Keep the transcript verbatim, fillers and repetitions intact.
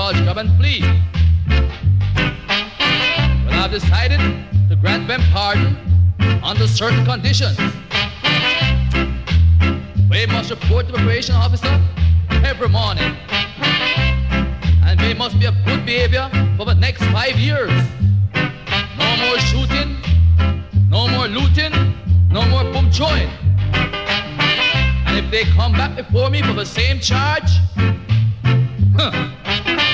dodge, grab, and flee. Well, I've decided to grant them pardon under certain conditions. They must report to the probation officer every morning. And they must be of good behavior for the next five years. No more shooting, no more looting, no more boom joint. And if they come back before me for the same charge, huh,